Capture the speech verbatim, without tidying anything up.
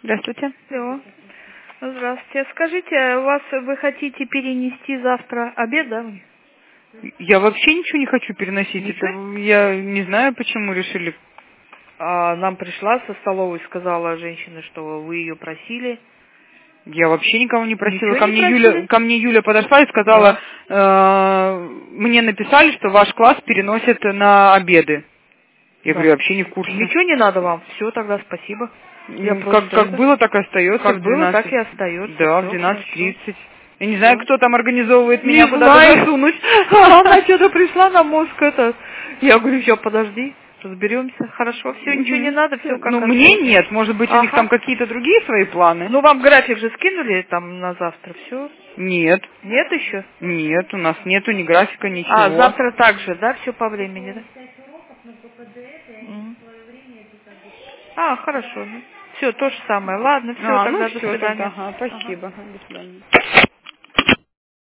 Здравствуйте. Алло. Здравствуйте. Скажите, у вас вы хотите перенести завтра обед, да? Я вообще ничего не хочу переносить. Ничего? Это я не знаю, почему решили. А, нам пришла со столовой, сказала женщина, что вы ее просили. Я вообще никого не просила. Ничего Ко не мне просили? Юля, ко мне Юля подошла и сказала, э, мне написали, что ваш класс переносит на обеды. Я Да. говорю, я вообще не в курсе. Ничего не надо вам. Все, тогда спасибо. Я М, просто Как, как это- было, так и остается. Как в было, двенадцать. так и остается. Да, в Всё, двенадцать хорошо. тридцать. Я не знаю, Всё. кто там организовывает Не меня куда-то знаю. засунуть. Она что-то пришла на мозг это. Я говорю, все, подожди, разберемся. Хорошо, все, ничего не Мгм. надо, все как Ну, мне остается. нет. Может быть, у них там Ага. какие-то другие свои планы? Ну, вам график же скинули там на завтра, все? Нет. Нет еще? Нет, у нас нету ни графика, ничего. А, завтра также, да, все по времени, да? Мгм. А, хорошо. Все, то же самое. Ладно, все, А, ну тогда до все тогда. свидания. Ага, Ага. спасибо. Ага, до свидания.